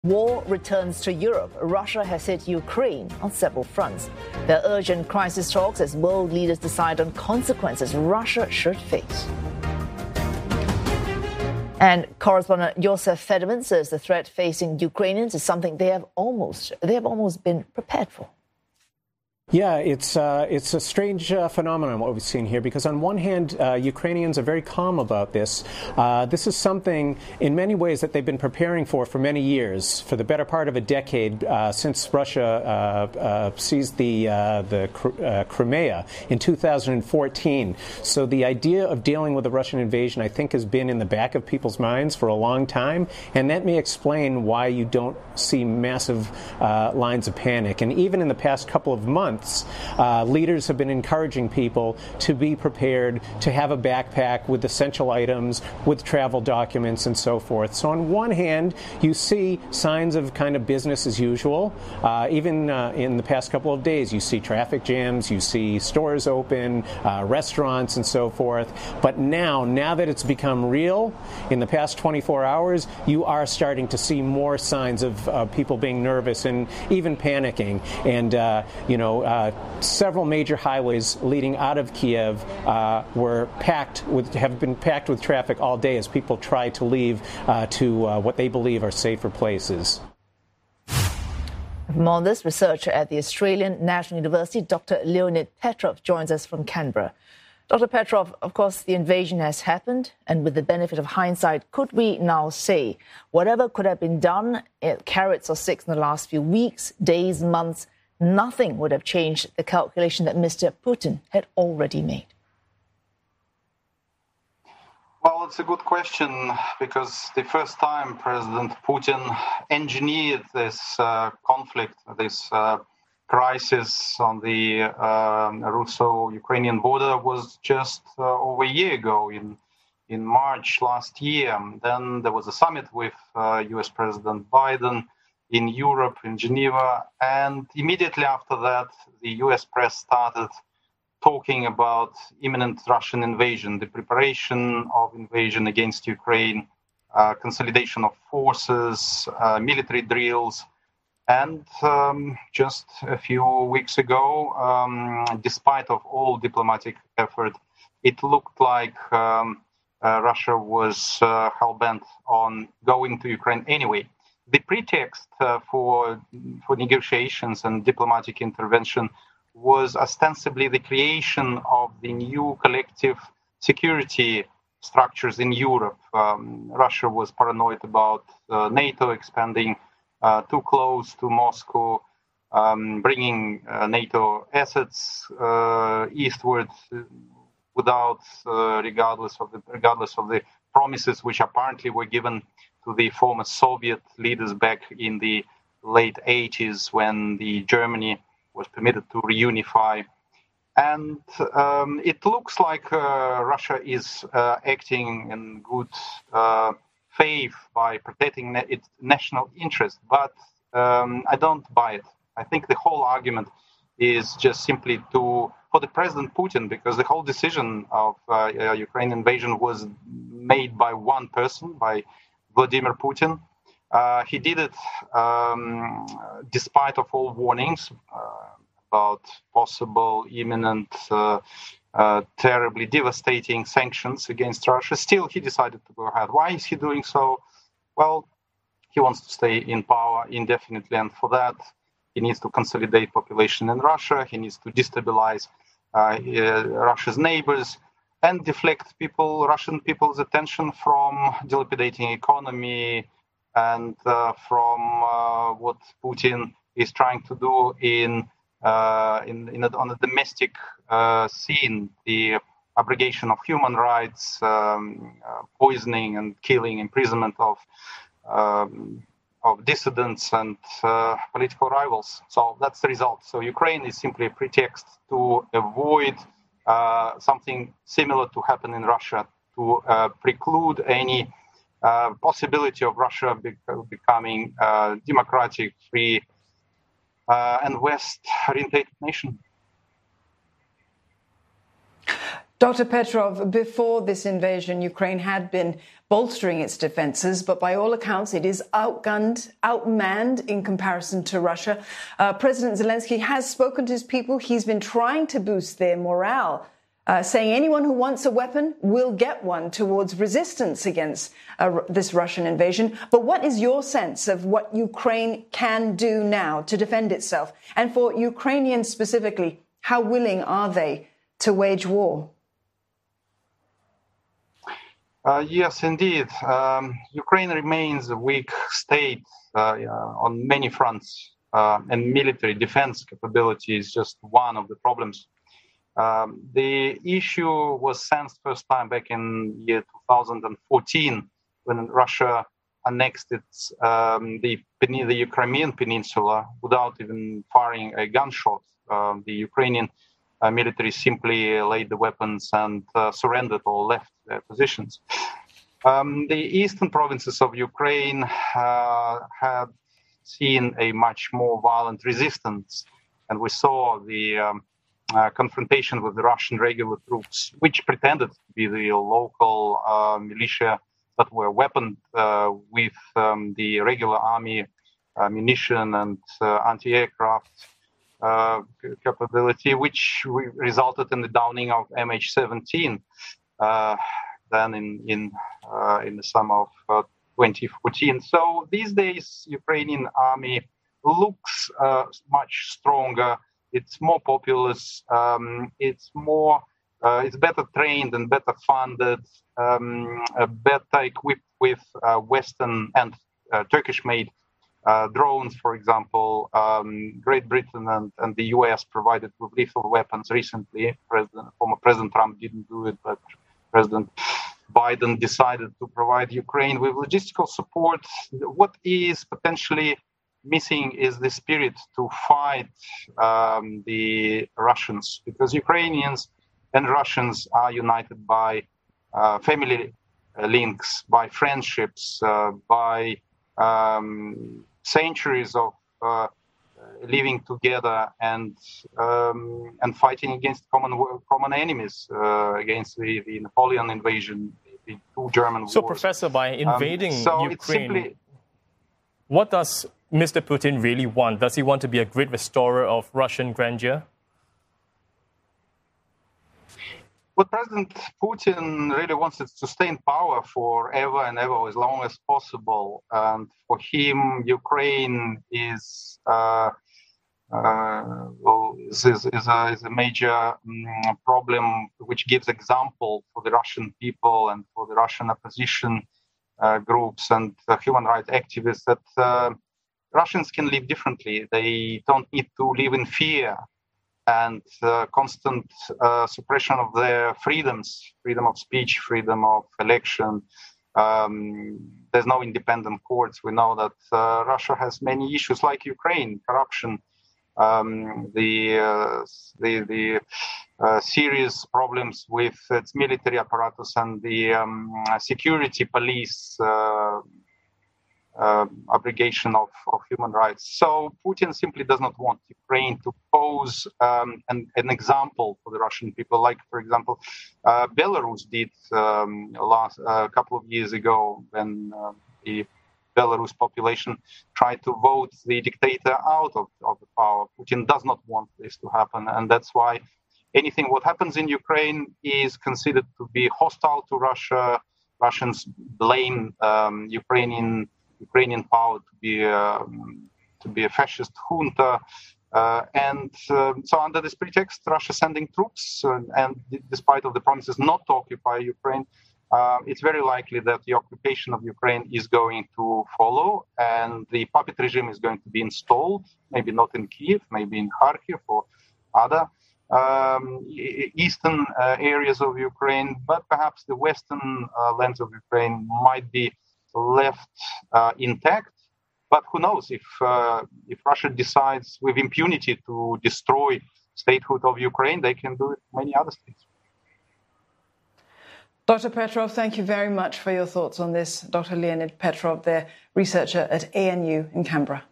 War returns to Europe. Russia has hit Ukraine on several fronts. There are urgent crisis talks as world leaders decide on consequences Russia should face. And correspondent Josef Federman says the threat facing Ukrainians is something they have almost been prepared for. Yeah, it's a strange phenomenon what we've seen here, because on one hand, Ukrainians are very calm about this. This is something in many ways that they've been preparing for many years, for the better part of a decade, since Russia seized the Crimea in 2014. So the idea of dealing with the Russian invasion, I think, has been in the back of people's minds for a long time, and that may explain why you don't see massive lines of panic. And even in the past couple of months, leaders have been encouraging people to be prepared, to have a backpack with essential items, with travel documents and so forth. So on one hand, you see signs of kind of business as usual. Even in the past couple of days, you see traffic jams, you see stores open, restaurants and so forth. But now that it's become real, in the past 24 hours, you are starting to see more signs of people being nervous and even panicking. And, several major highways leading out of Kiev have been packed with traffic all day as people try to leave to what they believe are safer places. From on this, researcher at the Australian National University, Dr. Leonid Petrov, joins us from Canberra. Dr. Petrov, of course, the invasion has happened, and with the benefit of hindsight, could we now say whatever could have been done, carrots or sticks in the last few weeks, days, months, nothing would have changed the calculation that Mr. Putin had already made? Well, it's a good question, because the first time President Putin engineered this conflict, this crisis on the Russo-Ukrainian border was just over a year ago in March last year. Then there was a summit with US President Biden in Europe, in Geneva, and immediately after that, the US press started talking about imminent Russian invasion, the preparation of invasion against Ukraine, consolidation of forces, military drills. And just a few weeks ago, despite of all diplomatic effort, it looked like Russia was hell-bent on going to Ukraine anyway. The pretext for negotiations and diplomatic intervention was ostensibly the creation of the new collective security structures in Europe. Russia was paranoid about NATO expanding too close to Moscow, bringing NATO assets eastward without regardless of the promises which apparently were given to the former Soviet leaders back in the late 80s, when the Germany was permitted to reunify. And it looks like Russia is acting in good faith by protecting its national interest, but I don't buy it. I think the whole argument is just simply for the President Putin, because the whole decision of Ukraine invasion was made by one person, by Vladimir Putin. He did it despite of all warnings about possible imminent, terribly devastating sanctions against Russia. Still, he decided to go ahead. Why is he doing so? Well, he wants to stay in power indefinitely, and for that, he needs to consolidate population in Russia. He needs to destabilize Russia's neighbors and deflect Russian people's attention from dilapidating economy and from what Putin is trying to do on the domestic scene, the abrogation of human rights, poisoning and killing, imprisonment of dissidents and political rivals. So that's the result. So Ukraine is simply a pretext to avoid something similar to happen in Russia, to preclude any possibility of Russia becoming a democratic, free, and West-oriented nation. Dr. Petrov, before this invasion, Ukraine had been bolstering its defenses, but by all accounts, it is outgunned, outmanned in comparison to Russia. President Zelensky has spoken to his people. He's been trying to boost their morale, saying anyone who wants a weapon will get one towards resistance against this Russian invasion. But what is your sense of what Ukraine can do now to defend itself? And for Ukrainians specifically, how willing are they to wage war? Yes, indeed. Ukraine remains a weak state on many fronts, and military defense capability is just one of the problems. The issue was sensed first time back in year 2014 when Russia annexed the Crimean Peninsula without even firing a gunshot. The Ukrainian military simply laid the weapons and surrendered or left their positions. The eastern provinces of Ukraine had seen a much more violent resistance, and we saw the confrontation with the Russian regular troops, which pretended to be the local militia that were weaponed with the regular army ammunition and anti-aircraft capability, which resulted in the downing of MH17 then in the summer of 2014. So these days, Ukrainian army looks much stronger. It's more populous. It's better trained and better funded, better equipped with Western and Turkish-made drones, for example. Great Britain and the US provided with lethal weapons recently. Former President Trump didn't do it, but President Biden decided to provide Ukraine with logistical support. What is potentially missing is the spirit to fight the Russians, because Ukrainians and Russians are united by family links, by friendships, by centuries of living together and fighting against common enemies, against the Napoleon invasion, the two German wars. So, Professor, by invading Ukraine, what does Mr. Putin really want? Does he want to be a great restorer of Russian grandeur? What President Putin really wants is to stay in power forever and ever, as long as possible. And for him, Ukraine is a major problem, which gives example for the Russian people and for the Russian opposition groups and human rights activists that Russians can live differently. They don't need to live in fear and constant suppression of their freedoms, freedom of speech, freedom of election. There's no independent courts. We know that Russia has many issues like Ukraine, corruption, the serious problems with its military apparatus and the security police abrogation of human rights. So Putin simply does not want Ukraine to pose an example for the Russian people, like, for example, Belarus did a couple of years ago when the Belarus population tried to vote the dictator out of the power. Putin does not want this to happen, and that's why anything what happens in Ukraine is considered to be hostile to Russia. Russians blame Ukrainian power to be a fascist junta, and so under this pretext, Russia sending troops, and despite of the promises not to occupy Ukraine, it's very likely that the occupation of Ukraine is going to follow, and the puppet regime is going to be installed. Maybe not in Kiev, maybe in Kharkiv or other eastern areas of Ukraine, but perhaps the western lands of Ukraine might be left intact. But who knows, if Russia decides with impunity to destroy statehood of Ukraine, they can do it in many other states. Dr. Petrov, thank you very much for your thoughts on this. Dr. Leonid Petrov, the researcher at ANU in Canberra.